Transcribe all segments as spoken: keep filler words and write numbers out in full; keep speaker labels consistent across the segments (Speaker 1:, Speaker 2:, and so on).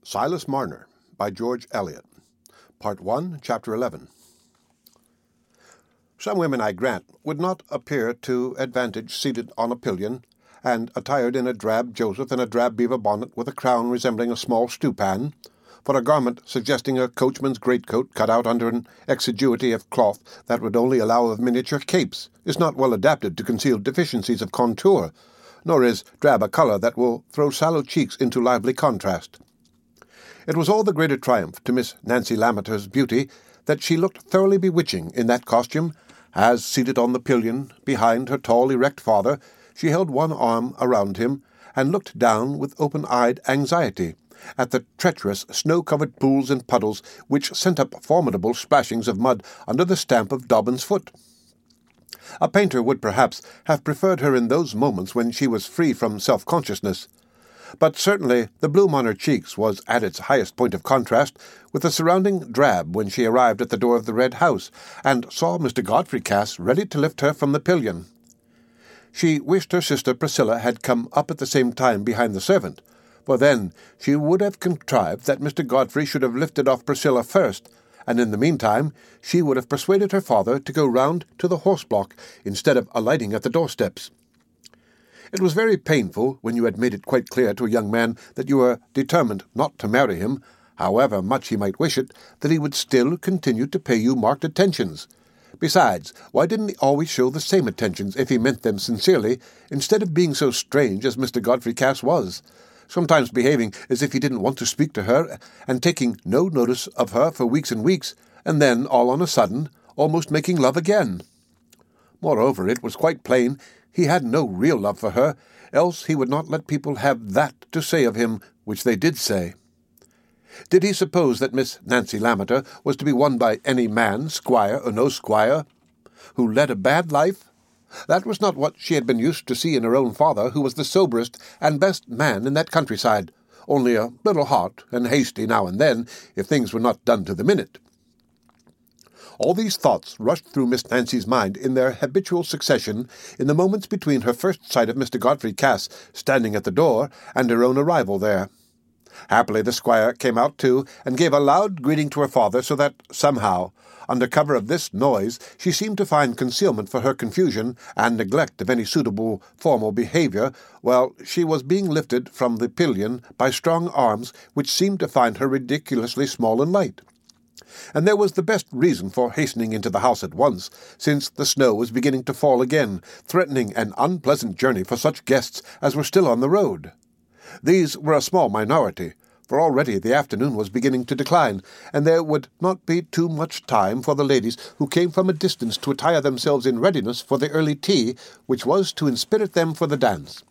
Speaker 1: Silas Marner by George Eliot. Part one, Chapter eleven. Some women, I grant, would not appear to advantage seated on a pillion, and attired in a drab Joseph and a drab beaver bonnet with a crown resembling a small stewpan, for a garment suggesting a coachman's greatcoat cut out under an exiguity of cloth that would only allow of miniature capes, is not well adapted to conceal deficiencies of contour, nor is drab a colour that will throw sallow cheeks into lively contrast. It was all the greater triumph to Miss Nancy Lammeter's beauty that she looked thoroughly bewitching in that costume, as, seated on the pillion behind her tall, erect father, she held one arm around him and looked down with open-eyed anxiety at the treacherous snow-covered pools and puddles which sent up formidable splashings of mud under the stamp of Dobbin's foot. A painter would perhaps have preferred her in those moments when she was free from self-consciousness, but certainly the bloom on her cheeks was at its highest point of contrast with the surrounding drab when she arrived at the door of the Red House, and saw Mister Godfrey Cass ready to lift her from the pillion. She wished her sister Priscilla had come up at the same time behind the servant, for then she would have contrived that Mister Godfrey should have lifted off Priscilla first, and in the meantime she would have persuaded her father to go round to the horse-block instead of alighting at the doorsteps. It was very painful, when you had made it quite clear to a young man that you were determined not to marry him, however much he might wish it, that he would still continue to pay you marked attentions. Besides, why didn't he always show the same attentions if he meant them sincerely, instead of being so strange as Mister Godfrey Cass was, sometimes behaving as if he didn't want to speak to her, and taking no notice of her for weeks and weeks, and then, all on a sudden, almost making love again? Moreover, it was quite plain he had no real love for her, else he would not let people have that to say of him which they did say. Did he suppose that Miss Nancy Lammeter was to be won by any man, squire or no squire, who led a bad life? That was not what she had been used to see in her own father, who was the soberest and best man in that countryside, only a little hot and hasty now and then, if things were not done to the minute. All these thoughts rushed through Miss Nancy's mind in their habitual succession in the moments between her first sight of Mister Godfrey Cass standing at the door and her own arrival there. Happily the squire came out too, and gave a loud greeting to her father, so that, somehow, under cover of this noise, she seemed to find concealment for her confusion and neglect of any suitable formal behaviour, while she was being lifted from the pillion by strong arms which seemed to find her ridiculously small and light. And there was the best reason for hastening into the house at once, since the snow was beginning to fall again, threatening an unpleasant journey for such guests as were still on the road. These were a small minority, for already the afternoon was beginning to decline, and there would not be too much time for the ladies who came from a distance to attire themselves in readiness for the early tea, which was to inspirit them for the dance.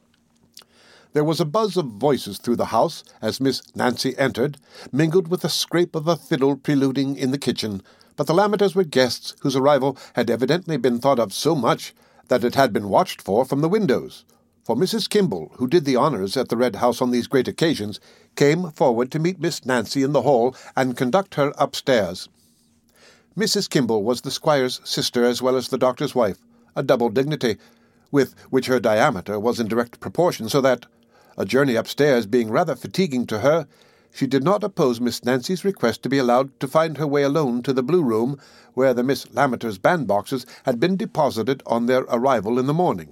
Speaker 1: There was a buzz of voices through the house as Miss Nancy entered, mingled with the scrape of a fiddle preluding in the kitchen, but the Lammeters were guests whose arrival had evidently been thought of so much that it had been watched for from the windows, for Missus Kimball, who did the honours at the Red House on these great occasions, came forward to meet Miss Nancy in the hall and conduct her upstairs. Missus Kimball was the squire's sister as well as the doctor's wife, a double dignity, with which her diameter was in direct proportion, so that, a journey upstairs being rather fatiguing to her, she did not oppose Miss Nancy's request to be allowed to find her way alone to the Blue Room, where the Miss Lammeters' bandboxes had been deposited on their arrival in the morning.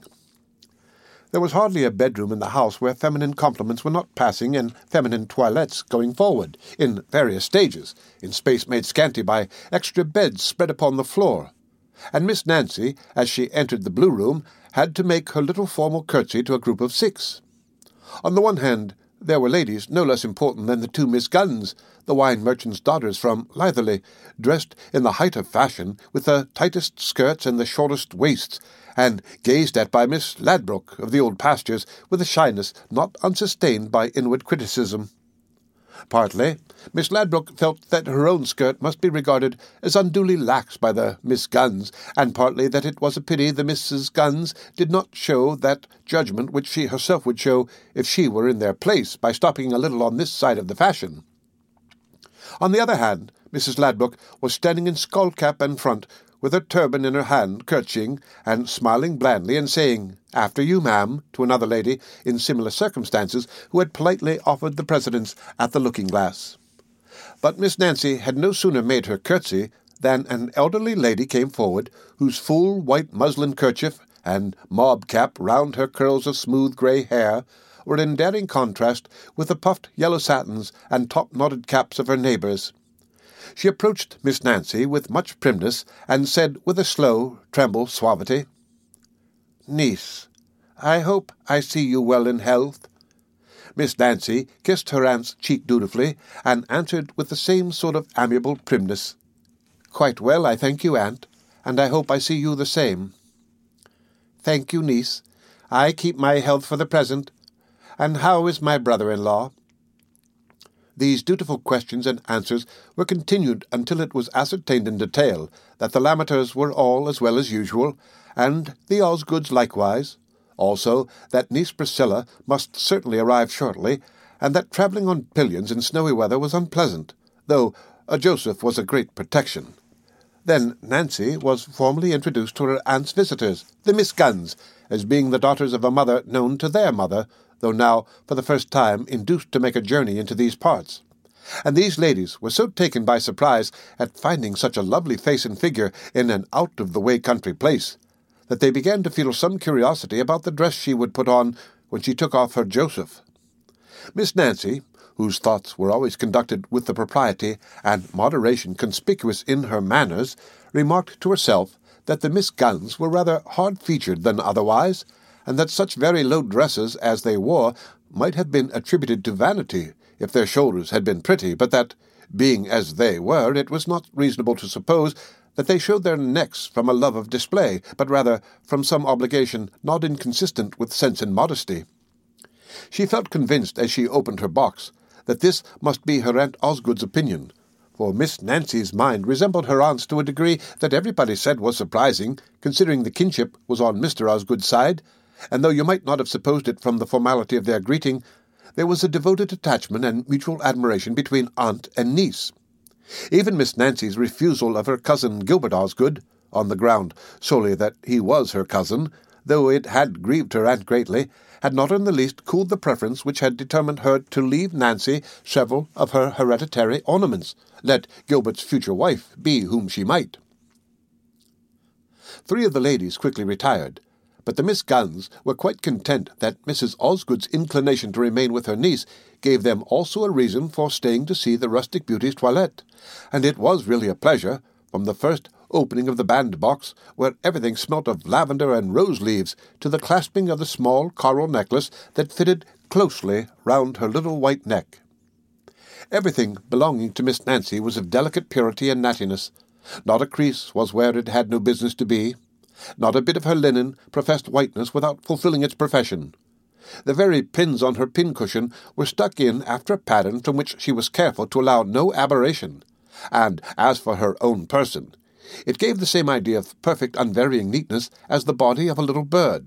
Speaker 1: There was hardly a bedroom in the house where feminine compliments were not passing and feminine toilettes going forward, in various stages, in space made scanty by extra beds spread upon the floor, and Miss Nancy, as she entered the Blue Room, had to make her little formal curtsy to a group of six. On the one hand, there were ladies no less important than the two Miss Guns, the wine merchant's daughters from Litherley, dressed in the height of fashion, with the tightest skirts and the shortest waists, and gazed at by Miss Ladbroke of the old pastures with a shyness not unsustained by inward criticism. Partly, Miss Ladbroke felt that her own skirt must be regarded as unduly lax by the Miss Guns, and partly that it was a pity the Misses Guns did not show that judgment which she herself would show if she were in their place, by stopping a little on this side of the fashion. On the other hand, Missus Ladbrokes was standing in skull-cap and front, with her turban in her hand, curtsying and smiling blandly and saying, "After you, ma'am," to another lady in similar circumstances who had politely offered the precedence at the looking-glass. But Miss Nancy had no sooner made her curtsy than an elderly lady came forward, whose full white muslin kerchief and mob-cap round her curls of smooth grey hair were in daring contrast with the puffed yellow satins and top-knotted caps of her neighbours. She approached Miss Nancy with much primness, and said with a slow, tremble suavity, "Niece, I hope I see you well in health." Miss Nancy kissed her aunt's cheek dutifully, and answered with the same sort of amiable primness, "Quite well, I thank you, aunt, and I hope I see you the same." "Thank you, niece. I keep my health for the present. And how is my brother-in-law?" These dutiful questions and answers were continued until it was ascertained in detail that the Lammeters were all as well as usual, and the Osgoods likewise, also that niece Priscilla must certainly arrive shortly, and that travelling on pillions in snowy weather was unpleasant, though a Joseph was a great protection. Then Nancy was formally introduced to her aunt's visitors, the Miss Gunns, as being the daughters of a mother known to their mother, though now, for the first time, induced to make a journey into these parts. And these ladies were so taken by surprise at finding such a lovely face and figure in an out-of-the-way country place, that they began to feel some curiosity about the dress she would put on when she took off her Joseph. Miss Nancy, whose thoughts were always conducted with the propriety and moderation conspicuous in her manners, remarked to herself that the Miss Gunns were rather hard-featured than otherwise, and that such very low dresses as they wore might have been attributed to vanity if their shoulders had been pretty, but that, being as they were, it was not reasonable to suppose that they showed their necks from a love of display, but rather from some obligation not inconsistent with sense and modesty. She felt convinced as she opened her box that this must be her Aunt Osgood's opinion, for Miss Nancy's mind resembled her aunt's to a degree that everybody said was surprising, considering the kinship was on Mister Osgood's side, and though you might not have supposed it from the formality of their greeting, there was a devoted attachment and mutual admiration between aunt and niece. Even Miss Nancy's refusal of her cousin Gilbert Osgood, on the ground solely that he was her cousin, though it had grieved her aunt greatly, had not in the least cooled the preference which had determined her to leave Nancy several of her hereditary ornaments, let Gilbert's future wife be whom she might. Three of the ladies quickly retired, but the Miss Gunns were quite content that Missus Osgood's inclination to remain with her niece gave them also a reason for staying to see the rustic beauty's toilette, and it was really a pleasure, from the first opening of the bandbox, where everything smelt of lavender and rose-leaves, to the clasping of the small coral necklace that fitted closely round her little white neck. Everything belonging to Miss Nancy was of delicate purity and nattiness. Not a crease was where it had no business to be. Not a bit of her linen professed whiteness without fulfilling its profession. The very pins on her pincushion were stuck in after a pattern from which she was careful to allow no aberration, and as for her own person, it gave the same idea of perfect unvarying neatness as the body of a little bird.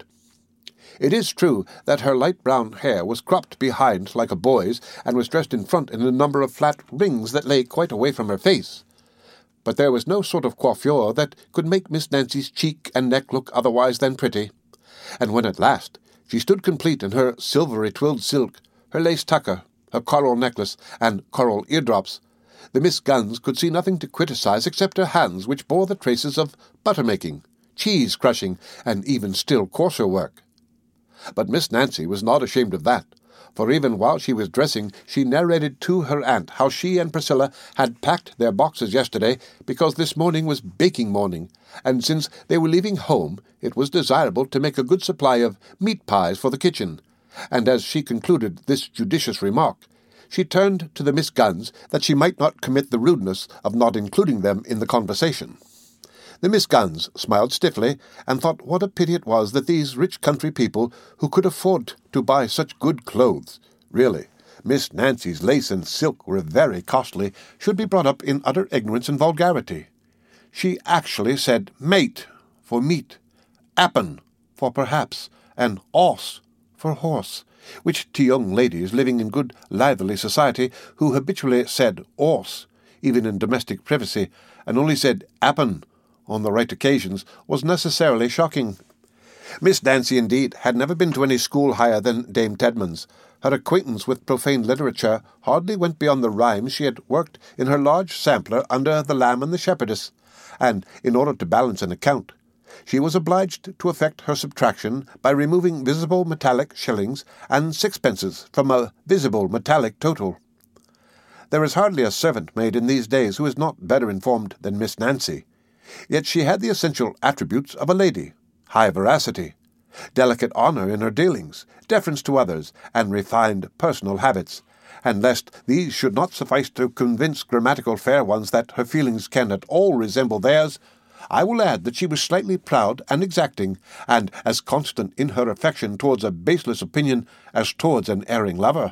Speaker 1: It is true that her light brown hair was cropped behind like a boy's, and was dressed in front in a number of flat rings that lay quite away from her face. But there was no sort of coiffure that could make Miss Nancy's cheek and neck look otherwise than pretty, and when at last she stood complete in her silvery twilled silk, her lace tucker, her coral necklace, and coral eardrops, the Miss Gunns could see nothing to criticize except her hands, which bore the traces of butter-making, cheese-crushing, and even still coarser work. But Miss Nancy was not ashamed of that, for even while she was dressing she narrated to her aunt how she and Priscilla had packed their boxes yesterday because this morning was baking morning, and since they were leaving home it was desirable to make a good supply of meat pies for the kitchen, and as she concluded this judicious remark, she turned to the Miss Gunns that she might not commit the rudeness of not including them in the conversation. The Miss Gunns smiled stiffly, and thought what a pity it was that these rich country people, who could afford to buy such good clothes, really, Miss Nancy's lace and silk were very costly, should be brought up in utter ignorance and vulgarity. She actually said mate for meat, appin for perhaps, and os for horse, which to young ladies living in good lively society, who habitually said os, even in domestic privacy, and only said "'appen" on the right occasions, was necessarily shocking. Miss Nancy, indeed, had never been to any school higher than Dame Tedman's. Her acquaintance with profane literature hardly went beyond the rhymes she had worked in her large sampler under The Lamb and the Shepherdess, and, in order to balance an account, she was obliged to effect her subtraction by removing visible metallic shillings and sixpences from a visible metallic total. There is hardly a servant-maid in these days who is not better informed than Miss Nancy, yet she had the essential attributes of a lady: high veracity, delicate honour in her dealings, deference to others, and refined personal habits, and lest these should not suffice to convince grammatical fair ones that her feelings can at all resemble theirs, I will add that she was slightly proud and exacting, and as constant in her affection towards a baseless opinion as towards an erring lover.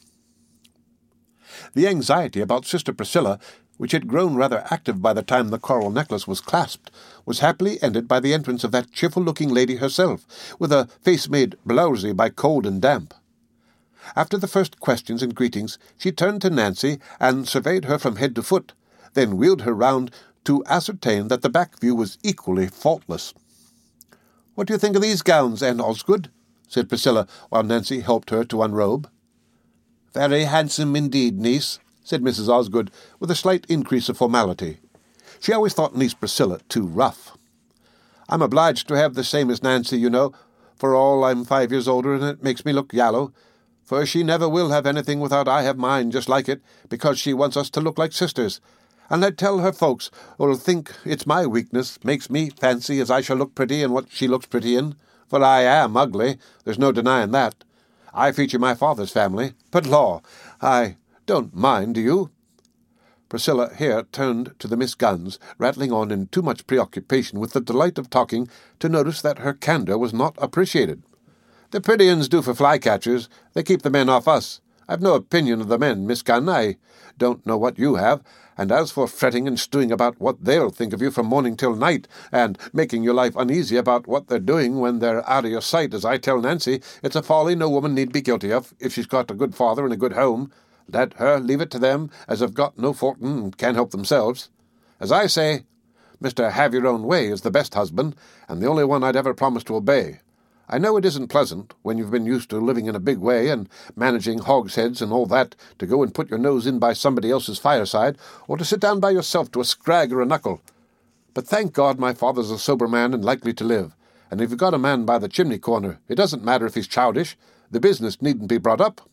Speaker 1: The anxiety about Sister Priscilla, which had grown rather active by the time the coral necklace was clasped, was happily ended by the entrance of that cheerful-looking lady herself, with a face made blowsy by cold and damp. After the first questions and greetings, she turned to Nancy and surveyed her from head to foot, then wheeled her round to ascertain that the back view was equally faultless. "What do you think of these gowns, Anne Osgood?" said Priscilla, while Nancy helped her to unrobe. "Very handsome indeed, niece," said Missus Osgood, with a slight increase of formality. She always thought niece Priscilla too rough. "I'm obliged to have the same as Nancy, you know, for all I'm five years older, and it makes me look yallow, for she never will have anything without I have mine just like it, because she wants us to look like sisters. And I tell her folks will think it's my weakness makes me fancy as I shall look pretty in what she looks pretty in, for I am ugly, there's no denying that. I feature my father's family, but law, I don't mind, do you?" Priscilla here turned to the Miss Gunns, rattling on in too much preoccupation with the delight of talking to notice that her candour was not appreciated. "The pretty uns do for fly-catchers. They keep the men off us. I've no opinion of the men, Miss Gunn. I don't know what you have. And as for fretting and stewing about what they'll think of you from morning till night, and making your life uneasy about what they're doing when they're out of your sight, as I tell Nancy, it's a folly no woman need be guilty of, if she's got a good father and a good home. Let her leave it to them as have got no fortune and can't help themselves. As I say, Mister Have-your-own-way is the best husband, and the only one I'd ever promise to obey. I know it isn't pleasant, when you've been used to living in a big way and managing hogsheads and all that, to go and put your nose in by somebody else's fireside, or to sit down by yourself to a scrag or a knuckle. But thank God my father's a sober man and likely to live, and if you've got a man by the chimney-corner, it doesn't matter if he's childish. The business needn't be brought up."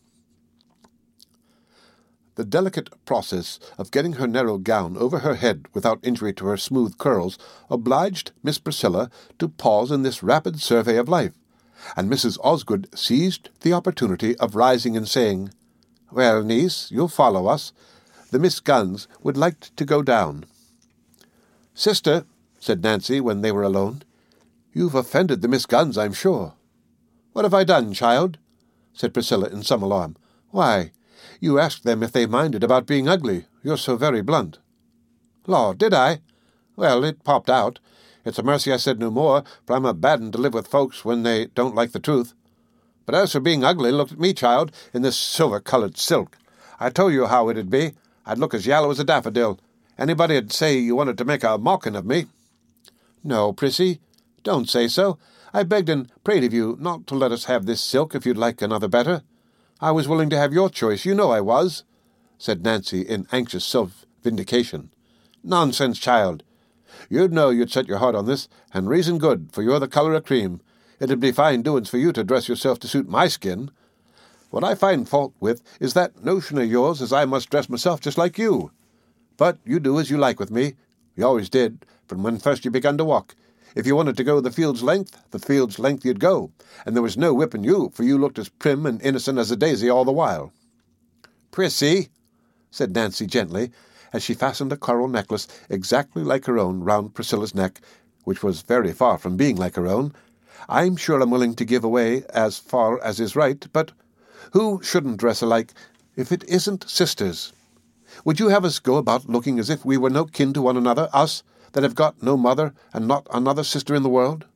Speaker 1: The delicate process of getting her narrow gown over her head without injury to her smooth curls obliged Miss Priscilla to pause in this rapid survey of life, and Missus Osgood seized the opportunity of rising and saying, "Well, niece, you'll follow us. The Miss Gunns would like to go down." "Sister," said Nancy when they were alone, "you've offended the Miss Gunns, I'm sure." "What have I done, child?" said Priscilla in some alarm. "Why, you asked them if they minded about being ugly. You're so very blunt." "Law, did I? Well, it popped out. It's a mercy I said no more, for I'm a bad un to live with folks when they don't like the truth. But as for being ugly, look at me, child, in this silver-coloured silk. I told you how it'd be. I'd look as yallow as a daffodil. Anybody'd say you wanted to make a mocking of me." "No, Prissy, don't say so. I begged and prayed of you not to let us have this silk if you'd like another better. I was willing to have your choice, you know I was," said Nancy in anxious self-vindication. "Nonsense, child. You'd know you'd set your heart on this, and reason good, for you're the colour of cream. It'd be fine doings for you to dress yourself to suit my skin. What I find fault with is that notion of yours as I must dress myself just like you. But you do as you like with me. You always did, from when first you begun to walk. If you wanted to go the field's length, the field's length you'd go, and there was no whipping you, for you looked as prim and innocent as a daisy all the while." "Prissy," said Nancy gently, as she fastened a coral necklace exactly like her own round Priscilla's neck, which was very far from being like her own, "I'm sure I'm willing to give away as far as is right, but who shouldn't dress alike if it isn't sisters? Would you have us go about looking as if we were no kin to one another, us, that have got no mother and not another sister in the world?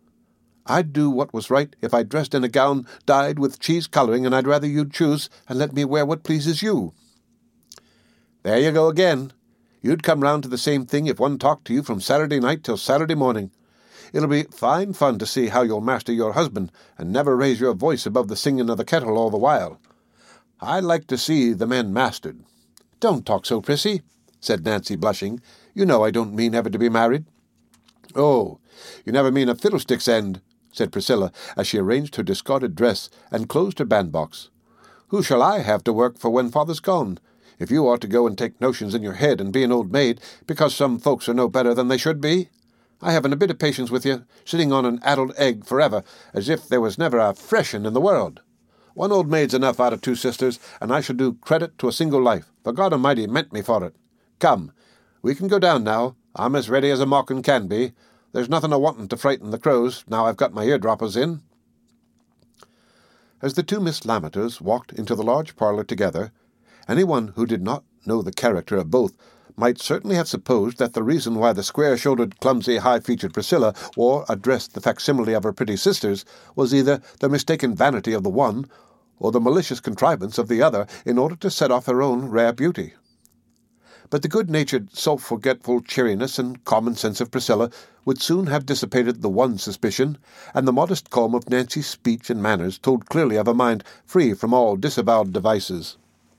Speaker 1: I'd do what was right if I dressed in a gown dyed with cheese colouring, and I'd rather you'd choose and let me wear what pleases you." "There you go again. You'd come round to the same thing if one talked to you from Saturday night till Saturday morning. It'll be fine fun to see how you'll master your husband, and never raise your voice above the singing of the kettle all the while. I like to see the men mastered." "Don't talk so, Prissy," said Nancy, blushing. "You know I don't mean ever to be married." "Oh, you never mean a fiddlestick's end," said Priscilla, as she arranged her discarded dress and closed her bandbox. "Who shall I have to work for when father's gone? If you ought to go and take notions in your head and be an old maid, because some folks are no better than they should be? I haven't a bit of patience with you, sitting on an addled egg forever, as if there was never a fresh un in the world. One old maid's enough out of two sisters, and I shall do credit to a single life, for God Almighty meant me for it. Come, we can go down now. I'm as ready as a mawkin can be. There's nothing a-wanting to frighten the crows, now I've got my eardroppers in." As the two Miss Lammeters walked into the large parlour together, anyone who did not know the character of both might certainly have supposed that the reason why the square-shouldered, clumsy, high-featured Priscilla wore a dress the facsimile of her pretty sister's was either the mistaken vanity of the one or the malicious contrivance of the other in order to set off her own rare beauty. But the good-natured, self-forgetful cheeriness and common sense of Priscilla would soon have dissipated the one suspicion, and the modest calm of Nancy's speech and manners told clearly of a mind free from all disavowed devices.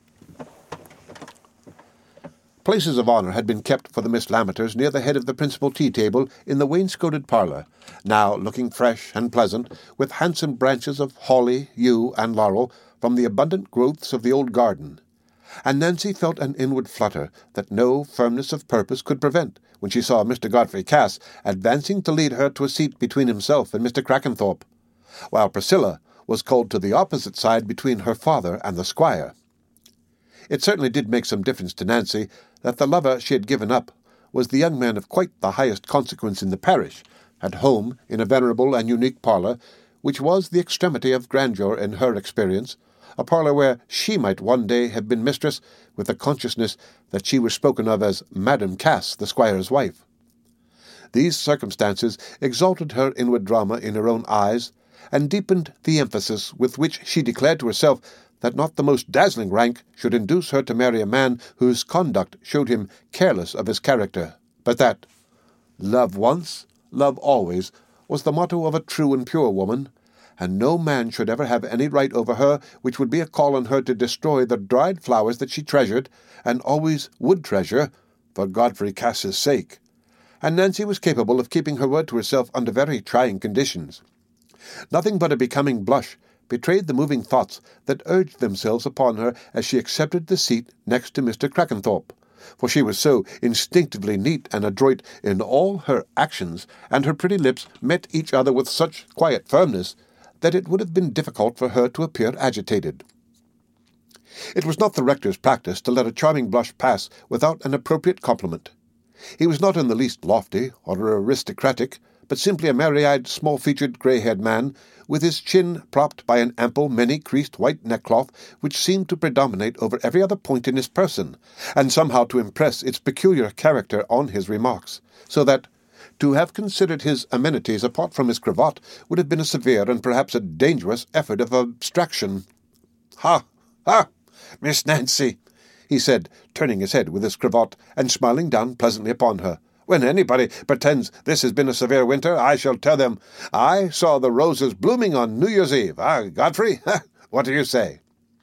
Speaker 1: Places of honour had been kept for the Miss Lammeters near the head of the principal tea-table in the wainscoted parlour, now looking fresh and pleasant, with handsome branches of holly, yew, and laurel from the abundant growths of the old garden. And Nancy felt an inward flutter that no firmness of purpose could prevent when she saw Mister Godfrey Cass advancing to lead her to a seat between himself and Mister Crackenthorpe, while Priscilla was called to the opposite side between her father and the squire. It certainly did make some difference to Nancy that the lover she had given up was the young man of quite the highest consequence in the parish, at home in a venerable and unique parlour, which was the extremity of grandeur in her experience, a parlour where she might one day have been mistress, with the consciousness that she was spoken of as Madam Cass, the squire's wife. These circumstances exalted her inward drama in her own eyes, and deepened the emphasis with which she declared to herself that not the most dazzling rank should induce her to marry a man whose conduct showed him careless of his character, but that "love once, love always" was the motto of a true and pure woman, and no man should ever have any right over her which would be a call on her to destroy the dried flowers that she treasured, and always would treasure, for Godfrey Cass's sake. And Nancy was capable of keeping her word to herself under very trying conditions. Nothing but a becoming blush betrayed the moving thoughts that urged themselves upon her as she accepted the seat next to Mister Crackenthorpe, for she was so instinctively neat and adroit in all her actions, and her pretty lips met each other with such quiet firmness, that it would have been difficult for her to appear agitated. It was not the rector's practice to let a charming blush pass without an appropriate compliment. He was not in the least lofty or aristocratic, but simply a merry-eyed, small-featured, grey-haired man, with his chin propped by an ample, many-creased white neckcloth which seemed to predominate over every other point in his person, and somehow to impress its peculiar character on his remarks, so that to have considered his amenities apart from his cravat would have been a severe and perhaps a dangerous effort of abstraction. "Ha! Ha! Miss Nancy," he said, turning his head with his cravat and smiling down pleasantly upon her. "When anybody pretends this has been a severe winter, I shall tell them I saw the roses blooming on New Year's Eve. Ah, Godfrey, what do you say?"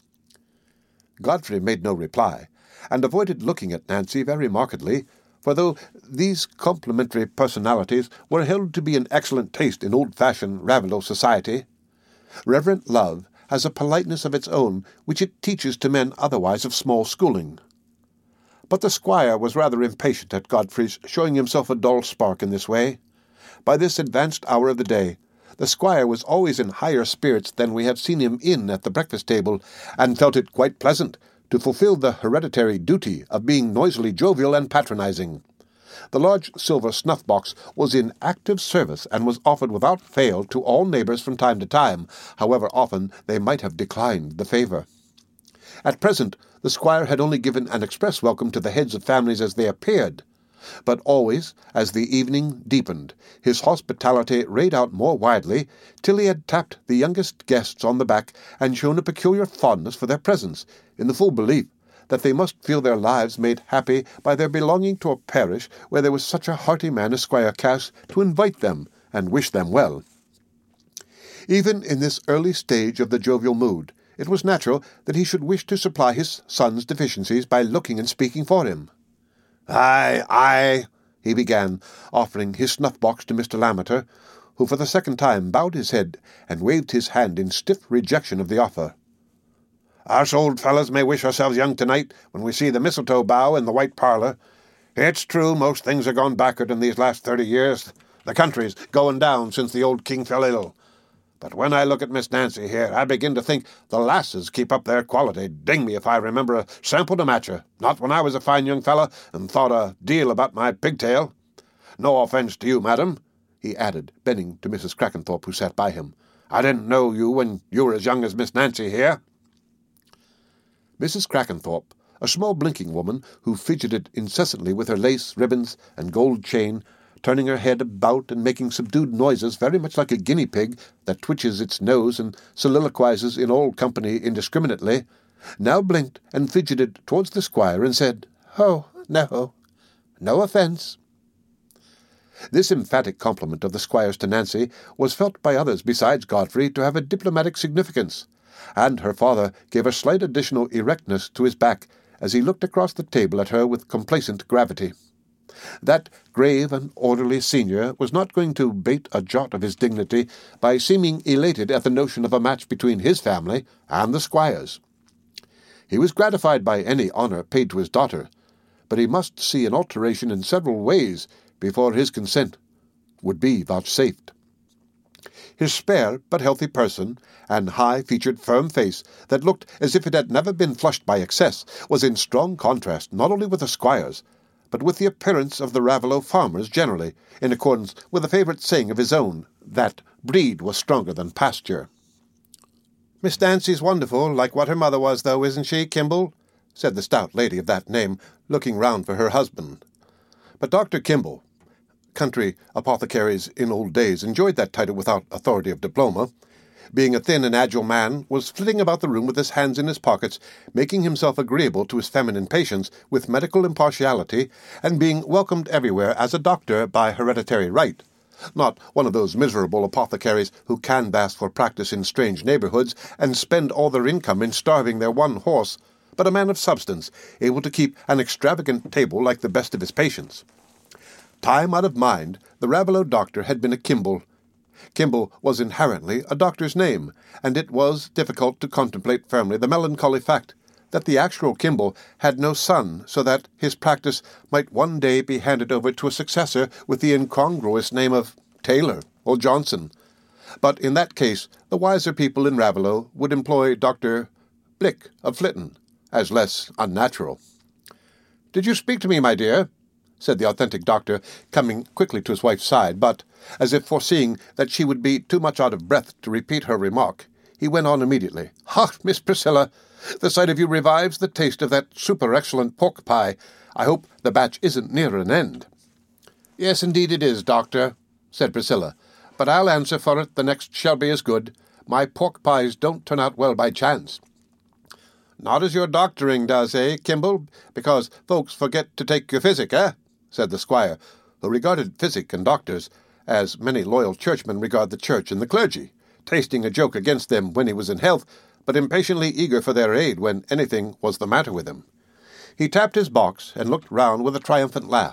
Speaker 1: Godfrey made no reply, and avoided looking at Nancy very markedly, for though these complimentary personalities were held to be in excellent taste in old-fashioned Raveloe society, reverent love has a politeness of its own which it teaches to men otherwise of small schooling. But the squire was rather impatient at Godfrey's showing himself a dull spark in this way. By this advanced hour of the day, the squire was always in higher spirits than we had seen him in at the breakfast-table, and felt it quite pleasant to fulfill the hereditary duty of being noisily jovial and patronizing. The large silver snuff-box was in active service, and was offered without fail to all neighbours from time to time, however often they might have declined the favour. At present, the squire had only given an express welcome to the heads of families as they appeared, but always, as the evening deepened, his hospitality rayed out more widely, till he had tapped the youngest guests on the back and shown a peculiar fondness for their presence, in the full belief that they must feel their lives made happy by their belonging to a parish where there was such a hearty man as Squire Cass to invite them and wish them well. Even in this early stage of the jovial mood, it was natural that he should wish to supply his son's deficiencies by looking and speaking for him. "Aye, aye," he began, offering his snuff-box to Mister Lammeter, who for the second time bowed his head and waved his hand in stiff rejection of the offer. "Us old fellows may wish ourselves young tonight when we see the mistletoe bough in the white parlour. It's true most things are gone backward in these last thirty years. The country's going down since the old king fell ill. But when I look at Miss Nancy here, I begin to think the lasses keep up their quality. Ding me if I remember a sample to match her. Not when I was a fine young fella and thought a deal about my pigtail. No offence to you, madam," he added, bending to Missus Crackenthorpe, who sat by him. "I didn't know you when you were as young as Miss Nancy here." Missus Crackenthorpe, a small blinking woman who fidgeted incessantly with her lace, ribbons, and gold chain, turning her head about and making subdued noises very much like a guinea pig that twitches its nose and soliloquizes in all company indiscriminately, now blinked and fidgeted towards the squire and said, "Oh, no, no offence." This emphatic compliment of the squire's to Nancy was felt by others besides Godfrey to have a diplomatic significance, and her father gave a slight additional erectness to his back as he looked across the table at her with complacent gravity. That grave and orderly senior was not going to bate a jot of his dignity by seeming elated at the notion of a match between his family and the squire's. He was gratified by any honour paid to his daughter, but he must see an alteration in several ways before his consent would be vouchsafed. His spare but healthy person, and high-featured firm face that looked as if it had never been flushed by excess, was in strong contrast not only with the squire's, but with the appearance of the Raveloe farmers generally, in accordance with a favourite saying of his own, that breed was stronger than pasture. "Miss Nancy's wonderful, like what her mother was, though, isn't she, Kimble?" said the stout lady of that name, looking round for her husband. But Doctor Kimble, country apothecaries in old days enjoyed that title without authority of diploma, being a thin and agile man, was flitting about the room with his hands in his pockets, making himself agreeable to his feminine patients with medical impartiality, and being welcomed everywhere as a doctor by hereditary right. Not one of those miserable apothecaries who canvass for practice in strange neighbourhoods and spend all their income in starving their one horse, but a man of substance, able to keep an extravagant table like the best of his patients. Time out of mind, the Raveloe doctor had been a Kimble. Kimble was inherently a doctor's name, and it was difficult to contemplate firmly the melancholy fact that the actual Kimble had no son, so that his practice might one day be handed over to a successor with the incongruous name of Taylor or Johnson. But in that case, the wiser people in Raveloe would employ Doctor Blick of Flitton, as less unnatural. "Did you speak to me, my dear?" said the authentic doctor, coming quickly to his wife's side, but, as if foreseeing that she would be too much out of breath to repeat her remark, he went on immediately. "Ha, Miss Priscilla, the sight of you revives the taste of that super-excellent pork pie. I hope the batch isn't near an end." "Yes, indeed it is, doctor," said Priscilla, "but I'll answer for it the next shall be as good. My pork pies don't turn out well by chance." "Not as your doctoring does, eh, Kimble? Because folks forget to take your physic, eh?" said the squire, who regarded physic and doctors as many loyal churchmen regard the church and the clergy, tasting a joke against them when he was in health, but impatiently eager for their aid when anything was the matter with him. He tapped his box and looked round with a triumphant laugh.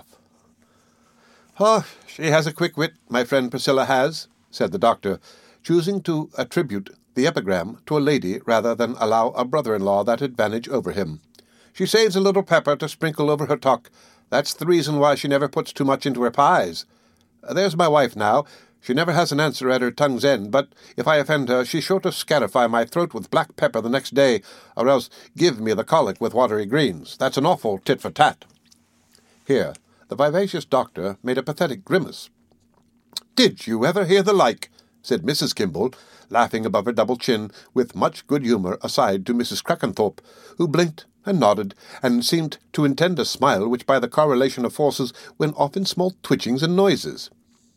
Speaker 1: "Oh, she has a quick wit, my friend Priscilla has," said the doctor, choosing to attribute the epigram to a lady rather than allow a brother-in-law that advantage over him. "She saves a little pepper to sprinkle over her talk. That's the reason why she never puts too much into her pies. There's my wife now. She never has an answer at her tongue's end, but if I offend her, she's sure to scarify my throat with black pepper the next day, or else give me the colic with watery greens. That's an awful tit-for-tat." Here the vivacious doctor made a pathetic grimace. "Did you ever hear the like?" said Missus Kimble, laughing above her double chin, with much good humour aside to Missus Crackenthorpe, who blinked and nodded, and seemed to intend a smile which by the correlation of forces went off in small twitchings and noises.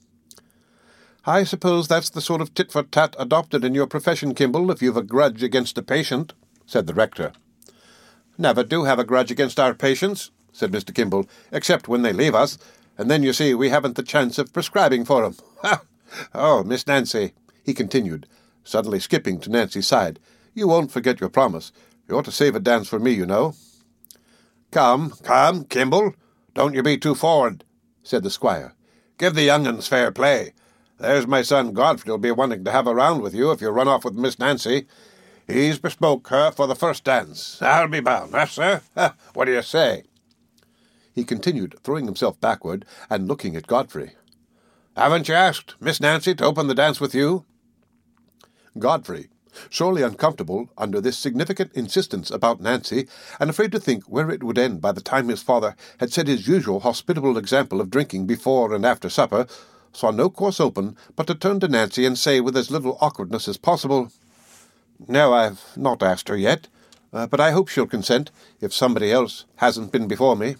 Speaker 1: "I suppose that's the sort of tit-for-tat adopted in your profession, Kimble, if you've a grudge against a patient," said the rector. "Never do have a grudge against our patients," said Mister Kimble, "except when they leave us, and then you see we haven't the chance of prescribing for 'em. Ha! Oh, Miss Nancy," he continued, suddenly skipping to Nancy's side, "you won't forget your promise. You ought to save a dance for me, you know." "Come, come, Kimble, don't you be too forward," said the squire. "Give the young uns fair play. There's my son Godfrey'll be wanting to have a round with you if you run off with Miss Nancy. He's bespoke her for the first dance, I'll be bound, eh, sir? Ha, what do you say?" He continued, throwing himself backward and looking at Godfrey. "Haven't you asked Miss Nancy to open the dance with you?" Godfrey, sorely uncomfortable under this significant insistence about Nancy, and afraid to think where it would end by the time his father had set his usual hospitable example of drinking before and after supper, saw no course open but to turn to Nancy and say with as little awkwardness as possible, "No, I've not asked her yet, uh, but I hope she'll consent, if somebody else hasn't been before me."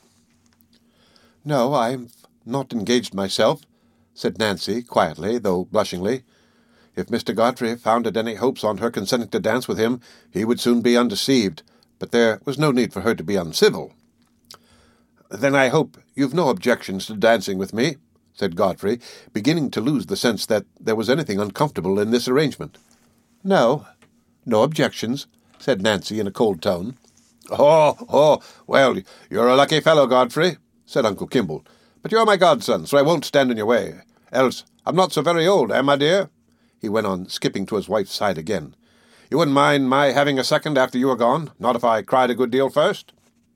Speaker 1: "No, I've not engaged myself," said Nancy, quietly, though blushingly. If Mister Godfrey founded any hopes on her consenting to dance with him, he would soon be undeceived, but there was no need for her to be uncivil. "Then I hope you've no objections to dancing with me," said Godfrey, beginning to lose the sense that there was anything uncomfortable in this arrangement. "No, no objections," said Nancy in a cold tone. "Oh, oh, well, you're a lucky fellow, Godfrey," said Uncle Kimble. "But you're my godson, so I won't stand in your way. Else, I'm not so very old, eh, my dear?" he went on, skipping to his wife's side again. "You wouldn't mind my having a second after you were gone, not if I cried a good deal first?"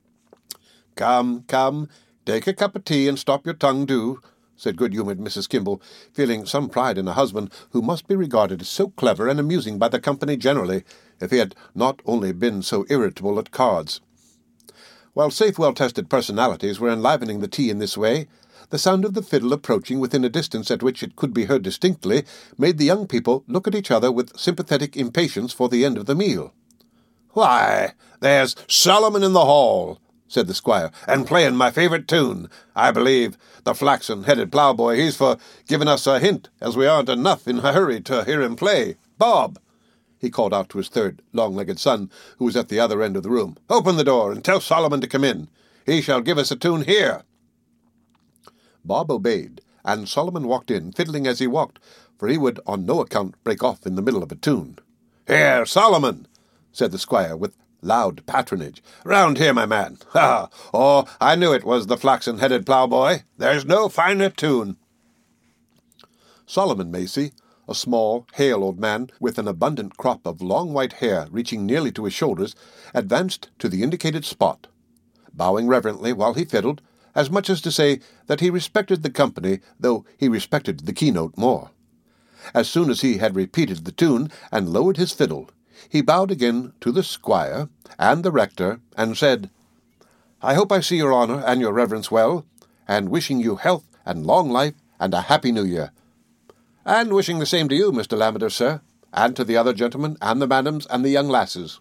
Speaker 1: "Come, come, take a cup of tea and stop your tongue, do," said good-humoured Missus Kimble, feeling some pride in a husband who must be regarded as so clever and amusing by the company generally, if he had not only been so irritable at cards. While safe, well-tested personalities were enlivening the tea in this way, the sound of the fiddle approaching within a distance at which it could be heard distinctly made the young people look at each other with sympathetic impatience for the end of the meal. "Why, there's Solomon in the hall," said the squire, "and playing my favourite tune. I believe the flaxen-headed ploughboy he's for giving us a hint, as we aren't enough in a hurry to hear him play. Bob," he called out to his third long-legged son, who was at the other end of the room, "open the door and tell Solomon to come in. He shall give us a tune here." Bob obeyed, and Solomon walked in, fiddling as he walked, for he would on no account break off in the middle of a tune. "Here, Solomon," said the squire, with loud patronage. "Round here, my man. Ha! Oh, I knew it was the flaxen-headed ploughboy. There's no finer tune." Solomon Macy, a small, hale old man with an abundant crop of long white hair reaching nearly to his shoulders, advanced to the indicated spot, bowing reverently while he fiddled, as much as to say that he respected the company, though he respected the keynote more. As soon as he had repeated the tune and lowered his fiddle, he bowed again to the squire and the rector, and said, "I hope I see your honour and your reverence well, and wishing you health and long life and a happy new year." "And wishing the same to you, Mister Lammeter, sir, and to the other gentlemen, and the madams, and the young lasses."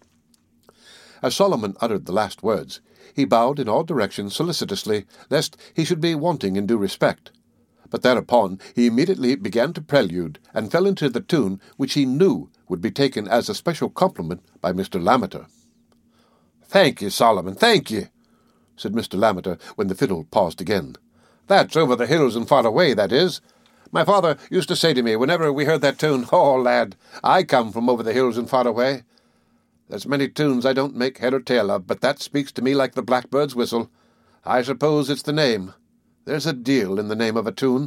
Speaker 1: As Solomon uttered the last words, he bowed in all directions solicitously, lest he should be wanting in due respect. But thereupon he immediately began to prelude, and fell into the tune which he knew would be taken as a special compliment by Mister Lammeter. "Thank ye, Solomon, thank ye," said Mister Lammeter, when the fiddle paused again. "That's over the hills and far away, that is. My father used to say to me whenever we heard that tune, 'Oh, lad, I come from over the hills and far away.' There's many tunes I don't make head or tail of, but that speaks to me like the blackbird's whistle. I suppose it's the name. There's a deal in the name of a tune."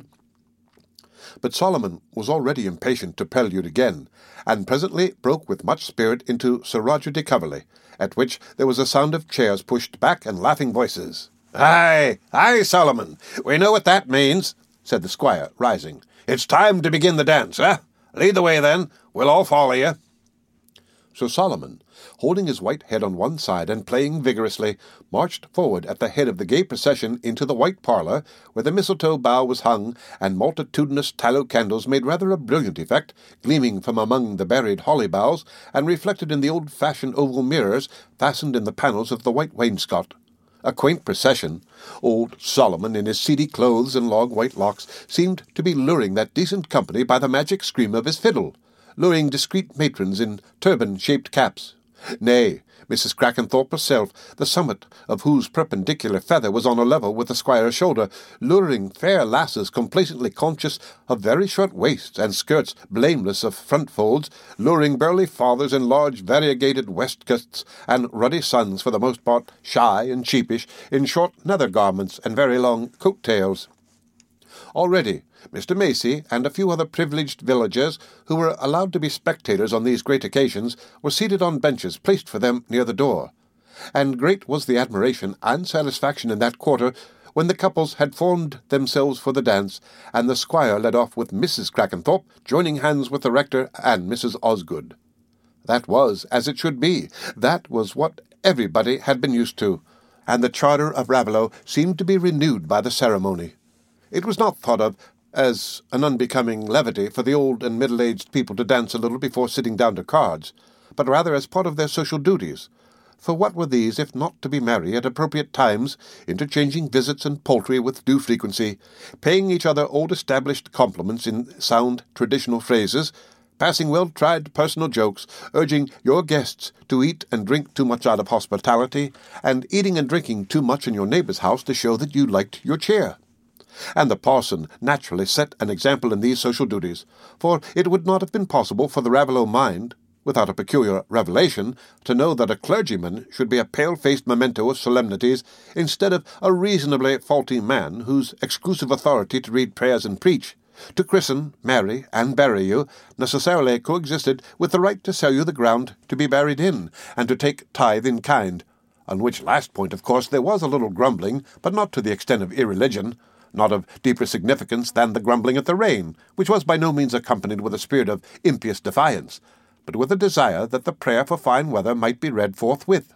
Speaker 1: But Solomon was already impatient to prelude again, and presently broke with much spirit into Sir Roger de Coverley, at which there was a sound of chairs pushed back and laughing voices. "Aye, aye, Solomon, we know what that means," said the squire, rising. "It's time to begin the dance, eh? Lead the way, then. We'll all follow you." So Solomon, holding his white head on one side and playing vigorously, marched forward at the head of the gay procession into the white parlour, where the mistletoe bough was hung, and multitudinous tallow candles made rather a brilliant effect, gleaming from among the buried holly boughs, and reflected in the old-fashioned oval mirrors fastened in the panels of the white wainscot. A quaint procession. Old Solomon, in his seedy clothes and long white locks, seemed to be luring that decent company by the magic scream of his fiddle, luring discreet matrons in turban-shaped caps. Nay, Missus Crackenthorpe herself, the summit of whose perpendicular feather was on a level with the squire's shoulder, luring fair lasses complacently conscious of very short waists and skirts blameless of front folds, luring burly fathers in large variegated waistcoats, and ruddy sons, for the most part shy and sheepish, in short nether garments and very long coat-tails. Already Mister Macey and a few other privileged villagers who were allowed to be spectators on these great occasions were seated on benches placed for them near the door, and great was the admiration and satisfaction in that quarter when the couples had formed themselves for the dance, and the squire led off with Missus Crackenthorpe joining hands with the rector and Missus Osgood. That was as it should be. That was what everybody had been used to, and the charter of Raveloe seemed to be renewed by the ceremony. It was not thought of as an unbecoming levity for the old and middle-aged people to dance a little before sitting down to cards, but rather as part of their social duties. For what were these if not to be merry at appropriate times, interchanging visits and poultry with due frequency, paying each other old-established compliments in sound traditional phrases, passing well-tried personal jokes, urging your guests to eat and drink too much out of hospitality, and eating and drinking too much in your neighbour's house to show that you liked your cheer. And the parson naturally set an example in these social duties, for it would not have been possible for the Raveloe mind, without a peculiar revelation, to know that a clergyman should be a pale-faced memento of solemnities instead of a reasonably faulty man whose exclusive authority to read prayers and preach, to christen, marry, and bury you, necessarily coexisted with the right to sell you the ground to be buried in, and to take tithe in kind, on which last point, of course, there was a little grumbling, but not to the extent of irreligion, not of deeper significance than the grumbling at the rain, which was by no means accompanied with a spirit of impious defiance, but with a desire that the prayer for fine weather might be read forthwith.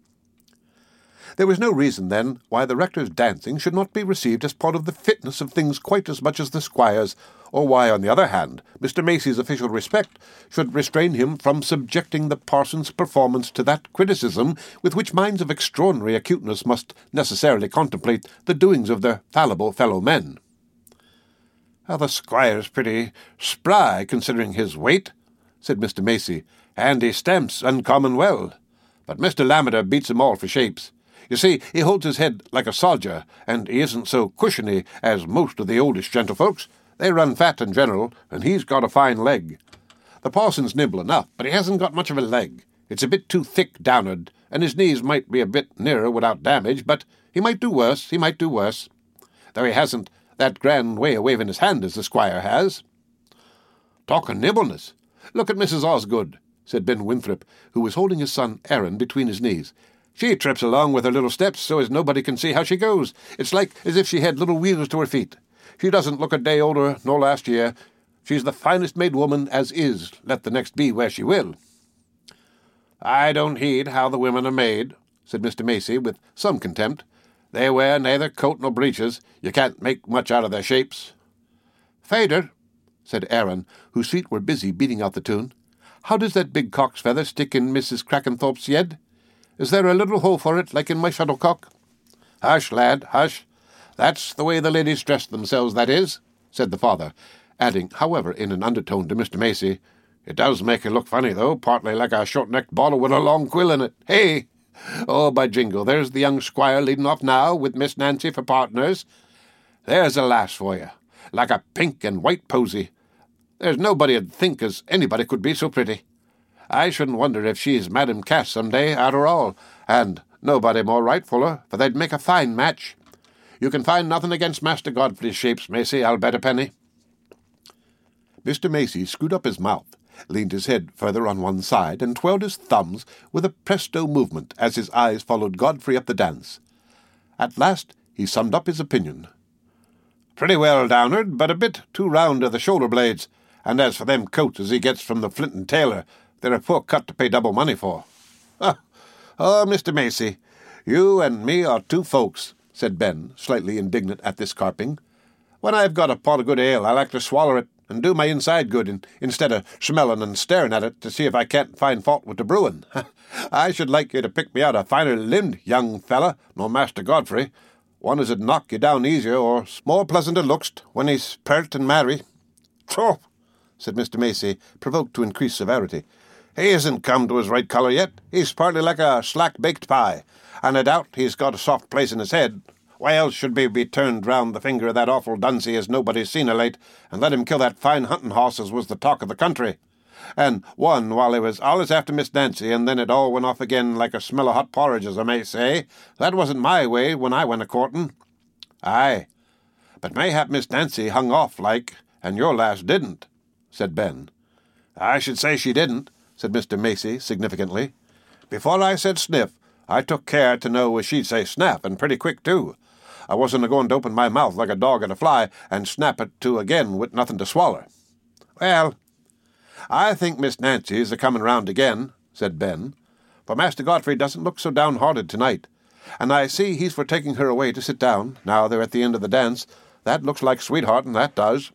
Speaker 1: There was no reason, then, why the rector's dancing should not be received as part of the fitness of things quite as much as the squire's, or why, on the other hand, Mister Macey's official respect should restrain him from subjecting the parson's performance to that criticism with which minds of extraordinary acuteness must necessarily contemplate the doings of their fallible fellow-men. "How the squire's pretty spry, considering his weight," said Mister Macey, "and he stamps uncommon well. But Mister Lammeter beats him all for shapes. You see, he holds his head like a soldier, and he isn't so cushiony as most of the oldish gentlefolks. They run fat in general, and he's got a fine leg. The parson's nimble enough, but he hasn't got much of a leg. It's a bit too thick down'ard, and his knees might be a bit nearer without damage, but he might do worse, he might do worse. Though he hasn't that grand way of waving his hand as the squire has." "Talk of nimbleness, look at Missus Osgood," said Ben Winthrop, who was holding his son Aaron between his knees. "She trips along with her little steps so as nobody can see how she goes. It's like as if she had little wheels to her feet. She doesn't look a day older nor last year. She's the finest made woman as is, let the next be where she will." "I don't heed how the women are made," said Mister Macey, with some contempt. "They wear neither coat nor breeches. You can't make much out of their shapes." "Fader," said Aaron, whose feet were busy beating out the tune, "how does that big cock's feather stick in Missus Crackenthorpe's head? Is there a little hole for it, like in my shuttlecock?" "Hush, lad, hush. That's the way the ladies dress themselves, that is," said the father, adding, however, in an undertone to Mister Macey, "It does make her look funny, though, partly like a short-necked bottle with a long quill in it. Hey! Oh, by jingle, there's the young squire leading off now, with Miss Nancy for partners. There's a lass for you, like a pink and white posy. There's nobody'd think as anybody could be so pretty. I shouldn't wonder if she's Madam Cass some day, arter all, and nobody more rightfuller, for they'd make a fine match. You can find nothing against Master Godfrey's shapes, Macey, I'll bet a penny." Mister Macey screwed up his mouth, leaned his head further on one side, and twirled his thumbs with a presto movement as his eyes followed Godfrey up the dance. At last he summed up his opinion. "Pretty well down'ard, but a bit too round of the shoulder blades, and as for them coats as he gets from the Flint and Tailor, they're a poor cut to pay double money for." "Ah, oh, Mister Macey, you and me are two folks," said Ben, slightly indignant at this carping. "When I've got a pot of good ale, I like to swaller it and do my inside good in, instead of smelling and staring at it to see if I can't find fault with the brewing. I should like you to pick me out a finer limbed young fella nor Master Godfrey, one as'd knock you down easier or more pleasanter looksed when he's pert and merry." "Trough," said Mister Macey, provoked to increased severity. He isn't come to his right colour yet. He's partly like a slack-baked pie, and I doubt he's got a soft place in his head. Why else should we be turned round the finger of that awful Dunsey as nobody's seen of late, and let him kill that fine hunting hoss as was the talk of the country? And one while he was allus after Miss Nancy, and then it all went off again like a smell of hot porridge, as I may say. That wasn't my way when I went a-courting. Aye, but mayhap Miss Nancy hung off like, and your lass didn't, said Ben. I should say she didn't, said Mister Macey significantly. Before I said sniff, I took care to know as she'd say snap, and pretty quick too. I wasn't a-going to open my mouth like a dog at a fly and snap it to again with nothing to swaller. Well, I think Miss Nancy's a-coming round again, said Ben, for Master Godfrey doesn't look so downhearted tonight, and I see he's for taking her away to sit down, now they're at the end of the dance. That looks like sweethearting, that does.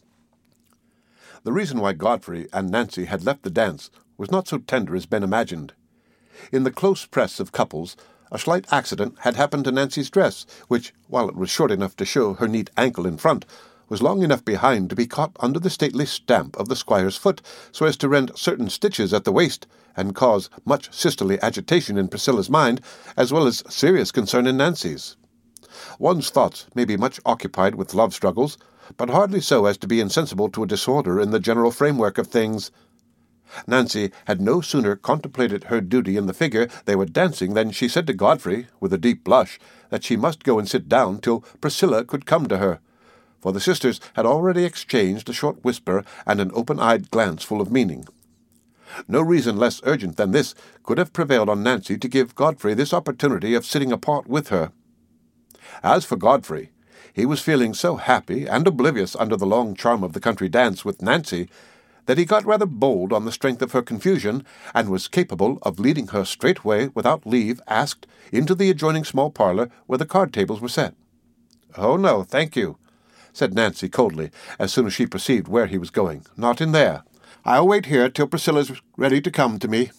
Speaker 1: The reason why Godfrey and Nancy had left the dance was not so tender as Ben imagined. In the close press of couples, a slight accident had happened to Nancy's dress, which, while it was short enough to show her neat ankle in front, was long enough behind to be caught under the stately stamp of the squire's foot, so as to rend certain stitches at the waist, and cause much sisterly agitation in Priscilla's mind, as well as serious concern in Nancy's. One's thoughts may be much occupied with love struggles, but hardly so as to be insensible to a disorder in the general framework of things. Nancy had no sooner contemplated her duty in the figure they were dancing than she said to Godfrey, with a deep blush, that she must go and sit down till Priscilla could come to her, for the sisters had already exchanged a short whisper and an open-eyed glance full of meaning. No reason less urgent than this could have prevailed on Nancy to give Godfrey this opportunity of sitting apart with her. As for Godfrey, he was feeling so happy and oblivious under the long charm of the country dance with Nancy that he got rather bold on the strength of her confusion, and was capable of leading her straightway, without leave asked, into the adjoining small parlour where the card-tables were set. "Oh, no, thank you," said Nancy coldly, as soon as she perceived where he was going. "Not in there. I'll wait here till Priscilla's ready to come to me.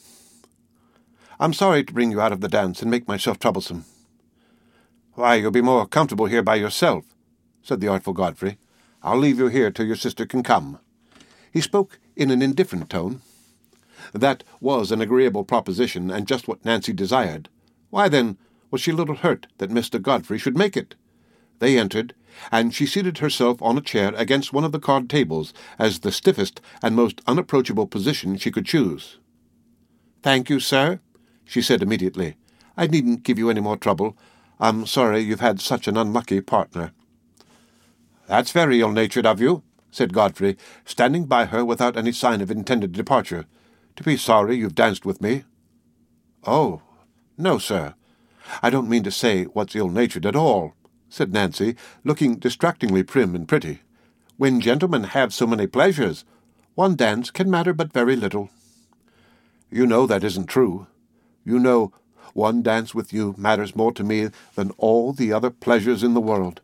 Speaker 1: I'm sorry to bring you out of the dance and make myself troublesome." "Why, you'll be more comfortable here by yourself," said the artful Godfrey. "I'll leave you here till your sister can come." He spoke in an indifferent tone. That was an agreeable proposition, and just what Nancy desired. Why, then, was she little hurt that Mister Godfrey should make it? They entered, and she seated herself on a chair against one of the card tables, as the stiffest and most unapproachable position she could choose. "Thank you, sir," she said immediately. "I needn't give you any more trouble. I'm sorry you've had such an unlucky partner." "That's very ill-natured of you," said Godfrey, standing by her without any sign of intended departure. "To be sorry you've danced with me." "Oh, no, sir. I don't mean to say what's ill-natured at all," said Nancy, looking distractingly prim and pretty. "When gentlemen have so many pleasures, one dance can matter but very little." "You know that isn't true. You know one dance with you matters more to me than all the other pleasures in the world."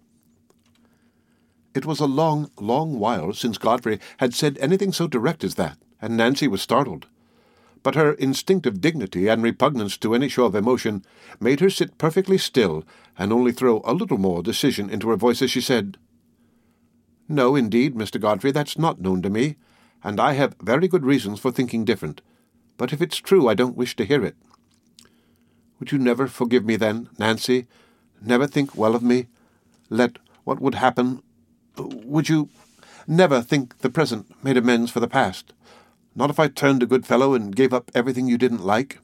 Speaker 1: It was a long, long while since Godfrey had said anything so direct as that, and Nancy was startled. But her instinctive dignity and repugnance to any show of emotion made her sit perfectly still, and only throw a little more decision into her voice as she said, "No, indeed, Mister Godfrey, that's not known to me, and I have very good reasons for thinking different. But if it's true, I don't wish to hear it." "Would you never forgive me then, Nancy? Never think well of me? Let what would happen... Would you never think the present made amends for the past? Not if I turned a good fellow and gave up everything you didn't like?"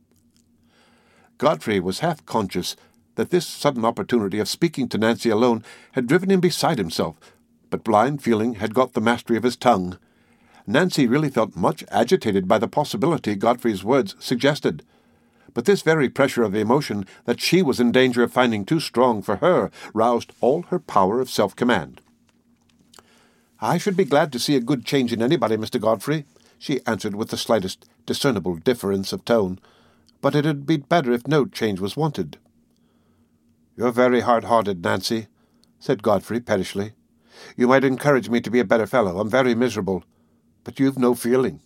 Speaker 1: Godfrey was half conscious that this sudden opportunity of speaking to Nancy alone had driven him beside himself, but blind feeling had got the mastery of his tongue. Nancy really felt much agitated by the possibility Godfrey's words suggested. But this very pressure of emotion that she was in danger of finding too strong for her roused all her power of self-command. "I should be glad to see a good change in anybody, Mister Godfrey," she answered with the slightest discernible difference of tone, "but it would be better if no change was wanted." "You're very hard-hearted, Nancy," said Godfrey pettishly. "You might encourage me to be a better fellow. I'm very miserable, but you've no feeling."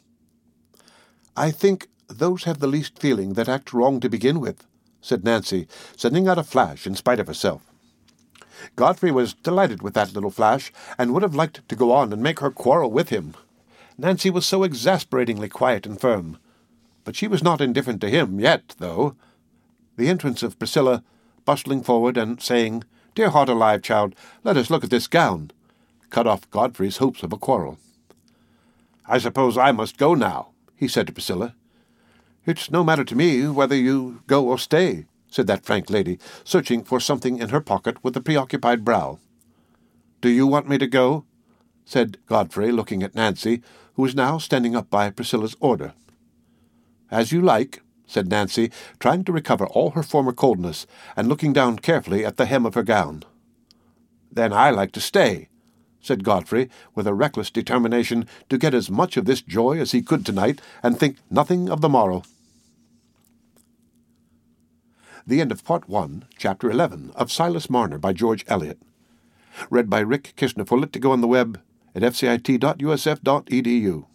Speaker 1: "I think those have the least feeling that act wrong to begin with," said Nancy, sending out a flash in spite of herself. Godfrey was delighted with that little flash, and would have liked to go on and make her quarrel with him. Nancy was so exasperatingly quiet and firm. But she was not indifferent to him yet, though. The entrance of Priscilla, bustling forward and saying, "Dear heart alive, child, let us look at this gown," cut off Godfrey's hopes of a quarrel. "I suppose I must go now," he said to Priscilla. "It's no matter to me whether you go or stay," said that frank lady, searching for something in her pocket with a preoccupied brow. "Do you want me to go?" said Godfrey, looking at Nancy, who was now standing up by Priscilla's order. "As you like," said Nancy, trying to recover all her former coldness, and looking down carefully at the hem of her gown. "Then I like to stay," said Godfrey, with a reckless determination to get as much of this joy as he could tonight, and think nothing of the morrow. The end of Part One, Chapter Eleven of Silas Marner by George Eliot. Read by Rick Kishner for Lit to Go on the web at f c i t dot u s f dot e d u.